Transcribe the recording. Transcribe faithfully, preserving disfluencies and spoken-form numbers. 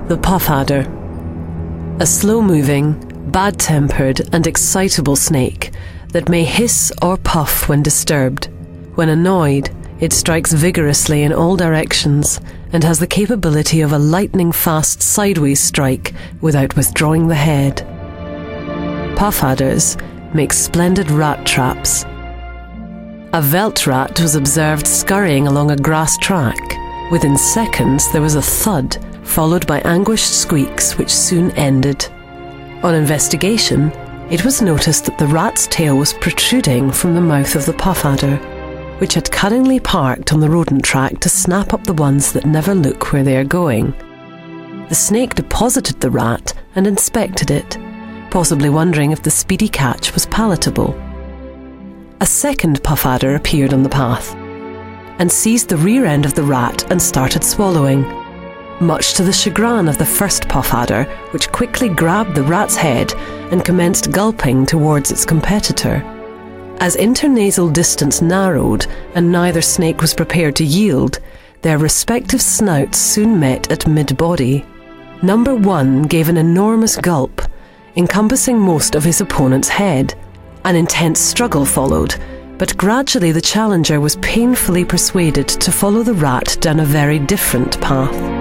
The puff adder. A slow-moving, bad-tempered and excitable snake that may hiss or puff when disturbed. When annoyed, it strikes vigorously in all directions and has the capability of a lightning-fast sideways strike without withdrawing the head. Puff adders make splendid rat traps. A veld rat was observed scurrying along a grass track. Within seconds there was a thud, followed by anguished squeaks which soon ended. On investigation, it was noticed that the rat's tail was protruding from the mouth of the puff adder, which had cunningly parked on the rodent track to snap up the ones that never look where they are going. The snake deposited the rat and inspected it, possibly wondering if the speedy catch was palatable. A second puff adder appeared on the path and seized the rear end of the rat and started swallowing, much to the chagrin of the first puff adder, which quickly grabbed the rat's head and commenced gulping towards its competitor. As internasal distance narrowed and neither snake was prepared to yield, their respective snouts soon met at mid-body. Number one gave an enormous gulp, encompassing most of his opponent's head. An intense struggle followed, but gradually the challenger was painfully persuaded to follow the rat down a very different path.